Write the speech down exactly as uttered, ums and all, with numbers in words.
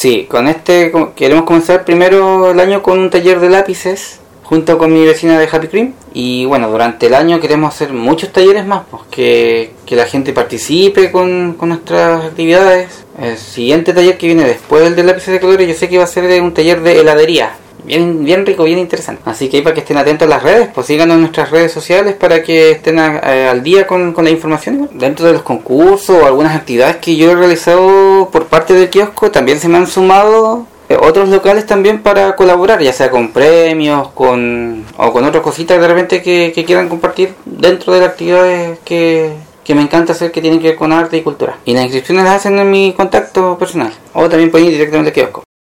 Sí, con este co- queremos comenzar primero el año con un taller de lápices junto con mi vecina de Happy Cream. Y bueno, durante el año queremos hacer muchos talleres más, pues, que, que la gente participe con, con nuestras actividades. El siguiente taller que viene después del de lápices de colores, yo sé que va a ser de un taller de heladería. Bien, bien rico, bien interesante. Así que ahí para que estén atentos a las redes, pues síganos en nuestras redes sociales para que estén a- a- al día con, con la información. Dentro de los concursos o algunas actividades que yo he realizado por parte del kiosco, también se me han sumado eh, otros locales también para colaborar, ya sea con premios con o con otras cositas de repente que, que quieran compartir dentro de las actividades que, que me encanta hacer, que tienen que ver con arte y cultura. Y las inscripciones las hacen en mi contacto personal o también pueden ir directamente al kiosco.